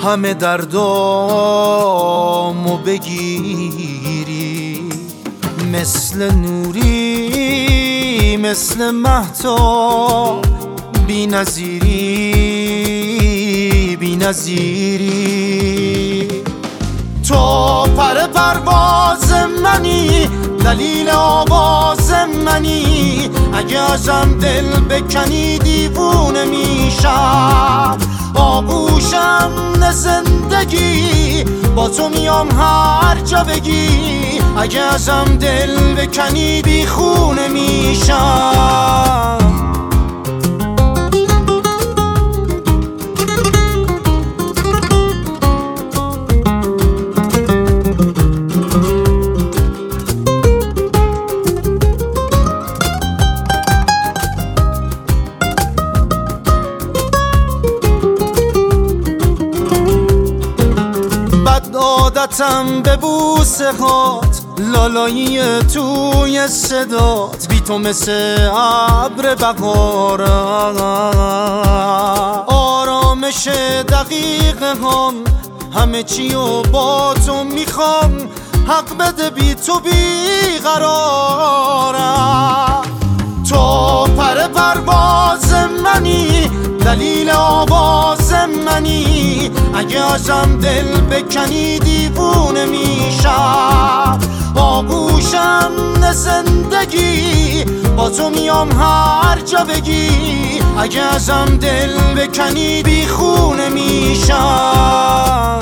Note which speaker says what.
Speaker 1: همه دردامو بگیری، مثل نوری مثل مهتاب، بی نظیری بی نظیری. تو پر پرواز منی، دلیل آواز منی، اگه ازم دل بکنی دیوونه میشم. آغوشم زندگی، با تو میام هر جا بگی، اگه ازم دل بکنی بیخونه میشم. عادتم به بوسه هات، لالایی توی صدات، بی تو مثل ابر بهارم. آرامش دقیقه هم، همه چیو با تو میخوام، حق بده بی تو بیقرارم. تو پر پرواز منی، دلیل آواز منی، اگه ازم دل بکنی دیوونه میشم. آغوشم زندگی، با تو میام هر جا بگی، اگه ازم دل بکنی بیخونه میشم.